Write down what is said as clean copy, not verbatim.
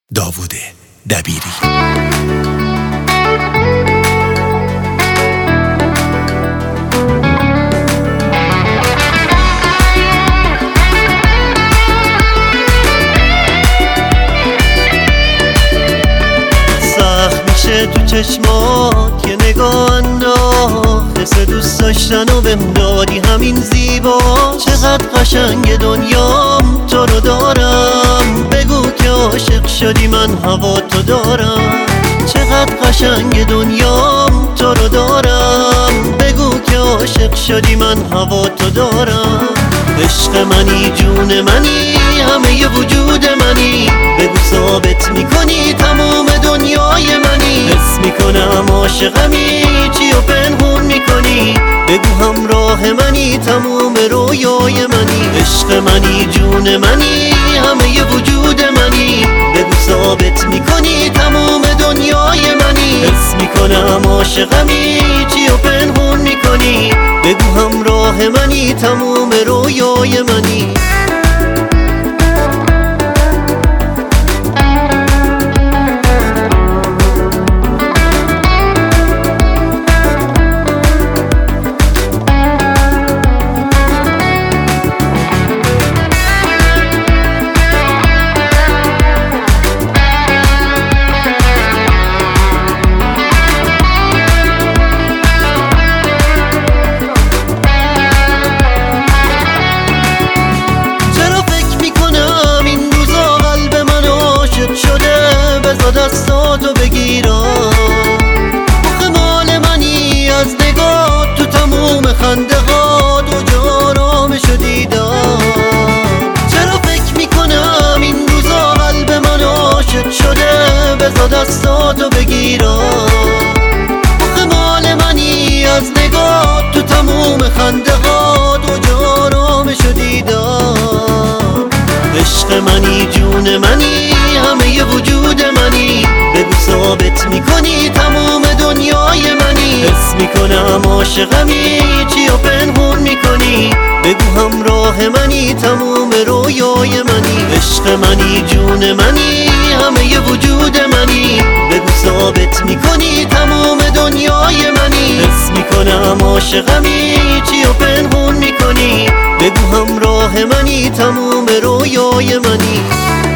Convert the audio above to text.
داوود دبیری. تو چشمات یه نگاه انداخت، حس دوست داشتن و بهم دادی همین زیبا. چقدر قشنگ دنیام تو رو دارم، بگو که عاشق شدی من هوا تو دارم. چقدر قشنگ دنیام تو رو دارم، بگو که عاشق شدی من هوا تو دارم. عشق منی، جون منی، همه ی وجود منی، بگو ثابت میکنی تمام دنیای منی. حس میکنم عاشقمی، چی و پنهون میکنی، بگو همراه منی، تمام رویای منی. عشق منی، جون منی، همه ی وجود منی، بگو ثابت میکنی تمام دنیای منی. حس میکنم عاشقمی، چی و پنهون میکنی، بگو همراه منی، تمام رویای منی. دستاتو بگیرم، آخه مال منی، از نگاه تو تموم خنده ها دو جارامشو دیدم. چرا فکر میکنم این روزا قلب من عاشق شده، بذار دستاتو بگیرم، آخه مال منی، از نگاه تو تموم خنده ها دو جارامشو دیدم. عشق منی، جون منی، همه ی وجود منی، بگو ثابت میکنی تمام دنیای منی. حس میکنم عاشقمی، چی و پنهون میکنی، بگو همراه منی، تمام رویای منی. عشق منی، جون منی، همه ی وجود منی، بگو ثابت میکنی تمام دنیای منی. حس میکنم عاشقمی، چی و پنهون میکنی، بگو همراه منی، تمام رویای منی.